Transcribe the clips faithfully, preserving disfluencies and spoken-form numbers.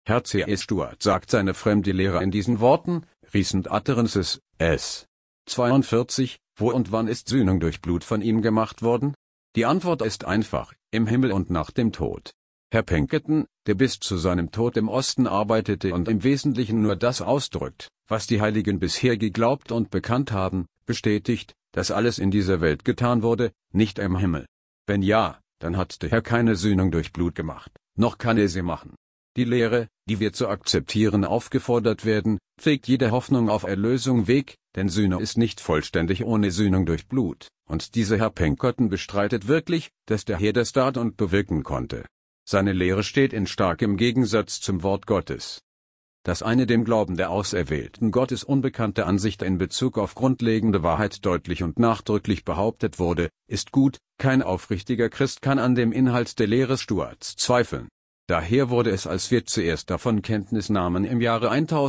Herr C S Stuart sagt seine fremde Lehre in diesen Worten: Recent utterances, S. zweiundvierzig, wo und wann ist Sühnung durch Blut von ihm gemacht worden? Die Antwort ist einfach: im Himmel und nach dem Tod. Herr Pinkerton, der bis zu seinem Tod im Osten arbeitete und im Wesentlichen nur das ausdrückt, was die Heiligen bisher geglaubt und bekannt haben, bestätigt, dass alles in dieser Welt getan wurde, nicht im Himmel. Wenn ja, dann hat der Herr keine Sühnung durch Blut gemacht, noch kann er sie machen. Die Lehre, die wir zu akzeptieren aufgefordert werden, pflegt jede Hoffnung auf Erlösung weg, denn Sühne ist nicht vollständig ohne Sühnung durch Blut, und dieser Herr Pinkerton bestreitet wirklich, dass der Herr das tat und bewirken konnte. Seine Lehre steht in starkem Gegensatz zum Wort Gottes. Dass eine dem Glauben der auserwählten Gottes unbekannte Ansicht in Bezug auf grundlegende Wahrheit deutlich und nachdrücklich behauptet wurde, ist gut, kein aufrichtiger Christ kann an dem Inhalt der Lehre Stuarts zweifeln. Daher wurde es, als wir zuerst davon Kenntnis nahmen, im Jahre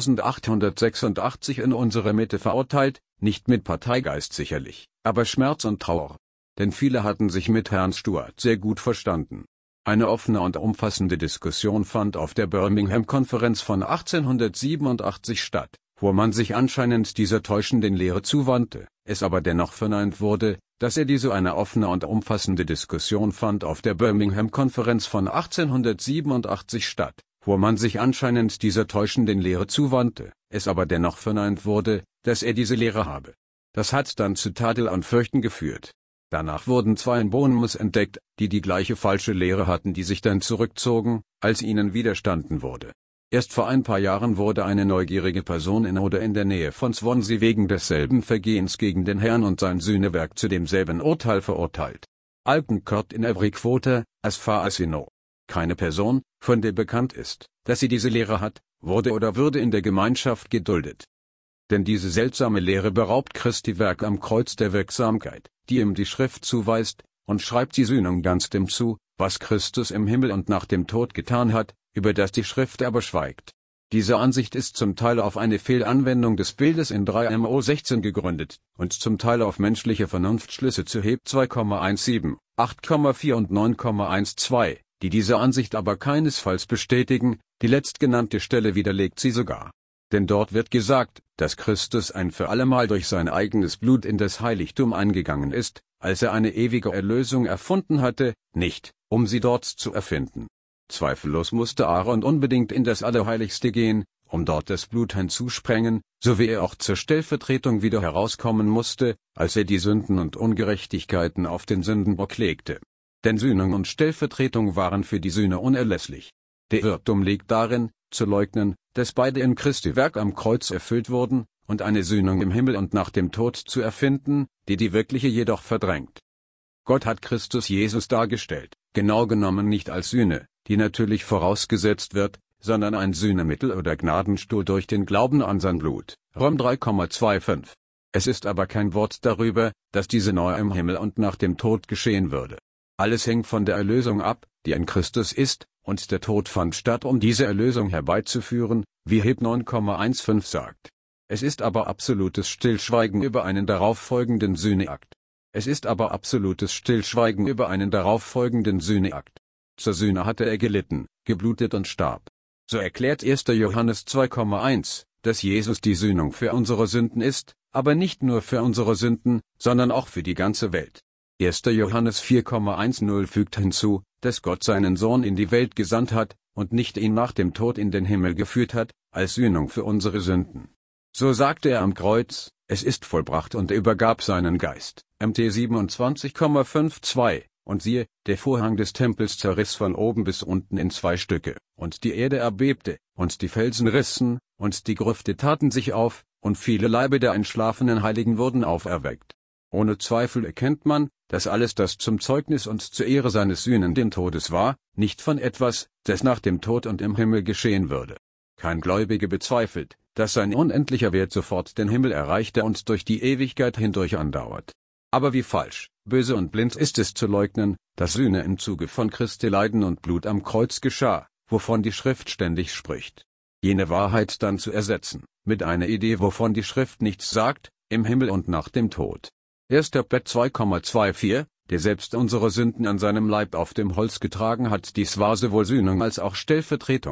eintausendachthundertsechsundachtzig in unsere Mitte verurteilt, nicht mit Parteigeist sicherlich, aber Schmerz und Trauer. Denn viele hatten sich mit Herrn Stuart sehr gut verstanden. Eine offene und umfassende Diskussion fand auf der Birmingham-Konferenz von achtzehnhundertsiebenundachtzig statt, wo man sich anscheinend dieser täuschenden Lehre zuwandte, es aber dennoch verneint wurde, dass er diese eine offene und umfassende Diskussion fand auf der Birmingham-Konferenz von achtzehnhundertsiebenundachtzig statt, wo man sich anscheinend dieser täuschenden Lehre zuwandte, es aber dennoch verneint wurde, dass er diese Lehre habe. Das hat dann zu Tadel und Fürchten geführt. Danach wurden zwei in Bournemouth entdeckt, die die gleiche falsche Lehre hatten, die sich dann zurückzogen, als ihnen widerstanden wurde. Erst vor ein paar Jahren wurde eine neugierige Person in oder in der Nähe von Swansea wegen desselben Vergehens gegen den Herrn und sein Sühnewerk zu demselben Urteil verurteilt. Alton Court in every quarter, as far as we know. Keine Person, von der bekannt ist, dass sie diese Lehre hat, wurde oder würde in der Gemeinschaft geduldet. Denn diese seltsame Lehre beraubt Christi Werk am Kreuz der Wirksamkeit, die ihm die Schrift zuweist, und schreibt die Sühnung ganz dem zu, was Christus im Himmel und nach dem Tod getan hat, über das die Schrift aber schweigt. Diese Ansicht ist zum Teil auf eine Fehlanwendung des Bildes in drei Mo sechzehn gegründet, und zum Teil auf menschliche Vernunftschlüsse zu Heb zwei Komma siebzehn, acht Komma vier und neun Komma zwölf, die diese Ansicht aber keinesfalls bestätigen, die letztgenannte Stelle widerlegt sie sogar. Denn dort wird gesagt, dass Christus ein für allemal durch sein eigenes Blut in das Heiligtum eingegangen ist, als er eine ewige Erlösung erfunden hatte, nicht, um sie dort zu erfinden. Zweifellos musste Aaron unbedingt in das Allerheiligste gehen, um dort das Blut hinzusprengen, so wie er auch zur Stellvertretung wieder herauskommen musste, als er die Sünden und Ungerechtigkeiten auf den Sündenbock legte. Denn Sühnung und Stellvertretung waren für die Sühne unerlässlich. Der Irrtum liegt darin, zu leugnen, dass beide in Christi Werk am Kreuz erfüllt wurden, und eine Sühnung im Himmel und nach dem Tod zu erfinden, die die wirkliche jedoch verdrängt. Gott hat Christus Jesus dargestellt, genau genommen nicht als Sühne, die natürlich vorausgesetzt wird, sondern ein Sühnemittel oder Gnadenstuhl durch den Glauben an sein Blut. Römer drei Komma fünfundzwanzig. Es ist aber kein Wort darüber, dass diese neu im Himmel und nach dem Tod geschehen würde. Alles hängt von der Erlösung ab, die in Christus ist, und der Tod fand statt, um diese Erlösung herbeizuführen, wie Heb neun Komma fünfzehn sagt. Es ist aber absolutes Stillschweigen über einen darauffolgenden Sühneakt. Es ist aber absolutes Stillschweigen über einen darauffolgenden Sühneakt. Zur Sühne hatte er gelitten, geblutet und starb. So erklärt erster Johannes zwei Komma eins, dass Jesus die Sühnung für unsere Sünden ist, aber nicht nur für unsere Sünden, sondern auch für die ganze Welt. erster Johannes vier Komma zehn fügt hinzu, dass Gott seinen Sohn in die Welt gesandt hat, und nicht ihn nach dem Tod in den Himmel geführt hat, als Sühnung für unsere Sünden. So sagte er am Kreuz, es ist vollbracht, und er übergab seinen Geist. M T siebenundzwanzig Komma zweiundfünfzig, und siehe, der Vorhang des Tempels zerriss von oben bis unten in zwei Stücke, und die Erde erbebte, und die Felsen rissen, und die Grüfte taten sich auf, und viele Leibe der entschlafenen Heiligen wurden auferweckt. Ohne Zweifel erkennt man, dass alles das zum Zeugnis und zur Ehre seines sühnenden Todes war, nicht von etwas, das nach dem Tod und im Himmel geschehen würde. Kein Gläubiger bezweifelt, dass sein unendlicher Wert sofort den Himmel erreichte und durch die Ewigkeit hindurch andauert. Aber wie falsch, böse und blind ist es zu leugnen, dass Sühne im Zuge von Christi Leiden und Blut am Kreuz geschah, wovon die Schrift ständig spricht. Jene Wahrheit dann zu ersetzen, mit einer Idee, wovon die Schrift nichts sagt, im Himmel und nach dem Tod. erster Petrus zwei Komma vierundzwanzig, der selbst unsere Sünden an seinem Leib auf dem Holz getragen hat, dies war sowohl Sühnung als auch Stellvertretung.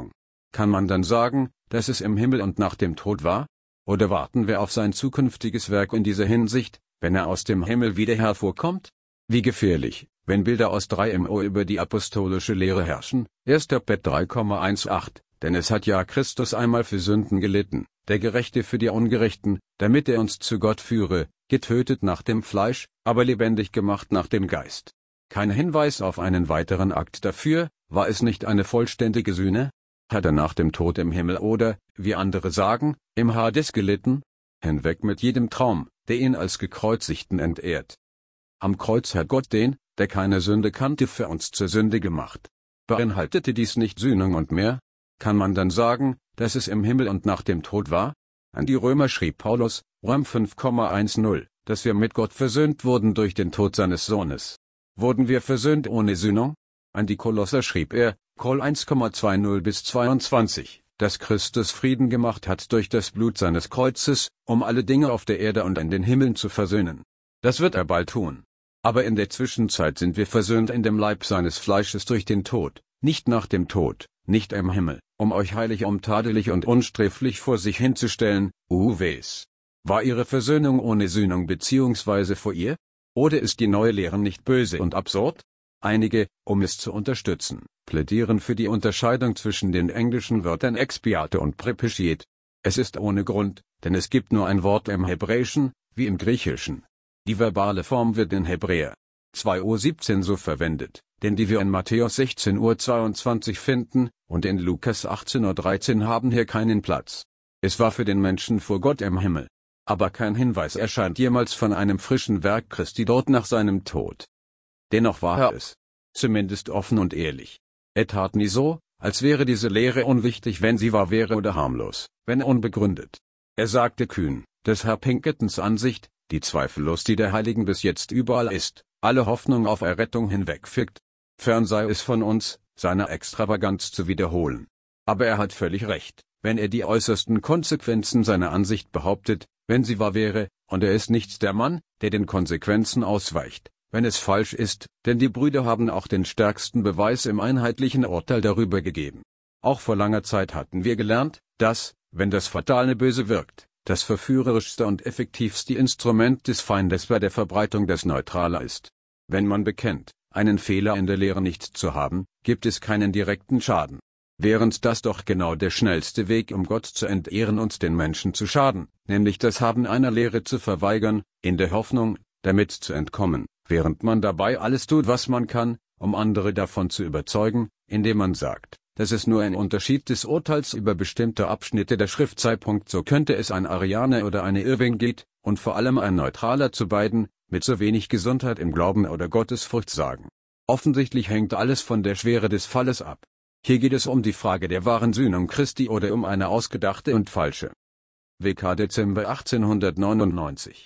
Kann man dann sagen, dass es im Himmel und nach dem Tod war? Oder warten wir auf sein zukünftiges Werk in dieser Hinsicht, wenn er aus dem Himmel wieder hervorkommt? Wie gefährlich, wenn Bilder aus drei Mo über die apostolische Lehre herrschen. erster Pet drei Komma achtzehn, denn es hat ja Christus einmal für Sünden gelitten, der Gerechte für die Ungerechten, damit er uns zu Gott führe, getötet nach dem Fleisch, aber lebendig gemacht nach dem Geist. Kein Hinweis auf einen weiteren Akt dafür, war es nicht eine vollständige Sühne? Hat er nach dem Tod im Himmel oder, wie andere sagen, im Hades gelitten? Hinweg mit jedem Traum, der ihn als Gekreuzigten entehrt. Am Kreuz hat Gott den, der keine Sünde kannte, für uns zur Sünde gemacht. Beinhaltete dies nicht Sühnung und mehr? Kann man dann sagen, dass es im Himmel und nach dem Tod war? An die Römer schrieb Paulus, Römer fünf Komma zehn, dass wir mit Gott versöhnt wurden durch den Tod seines Sohnes. Wurden wir versöhnt ohne Sühnung? An die Kolosser schrieb er, Kol eins Komma zwanzig bis zweiundzwanzig, dass Christus Frieden gemacht hat durch das Blut seines Kreuzes, um alle Dinge auf der Erde und in den Himmeln zu versöhnen. Das wird er bald tun. Aber in der Zwischenzeit sind wir versöhnt in dem Leib seines Fleisches durch den Tod, nicht nach dem Tod, nicht im Himmel, um euch heilig, untadelig und unsträflich vor sich hinzustellen, uwes. War ihre Versöhnung ohne Sühnung beziehungsweise vor ihr? Oder ist die neue Lehre nicht böse und absurd? Einige, um es zu unterstützen, plädieren für die Unterscheidung zwischen den englischen Wörtern expiate und propitiate. Es ist ohne Grund, denn es gibt nur ein Wort im Hebräischen, wie im Griechischen. Die verbale Form wird in Hebräer zwei Uhr siebzehn so verwendet, denn die wir in Matthäus sechzehn Uhr zweiundzwanzig finden, und in Lukas achtzehn Uhr dreizehn haben hier keinen Platz. Es war für den Menschen vor Gott im Himmel. Aber kein Hinweis erscheint jemals von einem frischen Werk Christi dort nach seinem Tod. Dennoch war er es. Zumindest offen und ehrlich. Er tat nie so, als wäre diese Lehre unwichtig, wenn sie wahr wäre, oder harmlos, wenn unbegründet. Er sagte kühn, dass Herr Pinkertons Ansicht, die zweifellos die der Heiligen bis jetzt überall ist, alle Hoffnung auf Errettung hinwegfickt. Fern sei es von uns, seine Extravaganz zu wiederholen. Aber er hat völlig recht, wenn er die äußersten Konsequenzen seiner Ansicht behauptet, wenn sie wahr wäre, und er ist nicht der Mann, der den Konsequenzen ausweicht, wenn es falsch ist, denn die Brüder haben auch den stärksten Beweis im einheitlichen Urteil darüber gegeben. Auch vor langer Zeit hatten wir gelernt, dass, wenn das fatale Böse wirkt, das verführerischste und effektivste Instrument des Feindes bei der Verbreitung das Neutrale ist. Wenn man bekennt, einen Fehler in der Lehre nicht zu haben, gibt es keinen direkten Schaden. Während das doch genau der schnellste Weg, um Gott zu entehren und den Menschen zu schaden, nämlich das Haben einer Lehre zu verweigern, in der Hoffnung, damit zu entkommen, während man dabei alles tut, was man kann, um andere davon zu überzeugen, indem man sagt, dass es nur ein Unterschied des Urteils über bestimmte Abschnitte der Schrift sei. So könnte es ein Arianer oder eine Irving geht, und vor allem ein Neutraler zu beiden, mit so wenig Gesundheit im Glauben oder Gottesfurcht sagen. Offensichtlich hängt alles von der Schwere des Falles ab. Hier geht es um die Frage der wahren Sühnung Christi oder um eine ausgedachte und falsche. W K Dezember achtzehnhundertneunundneunzig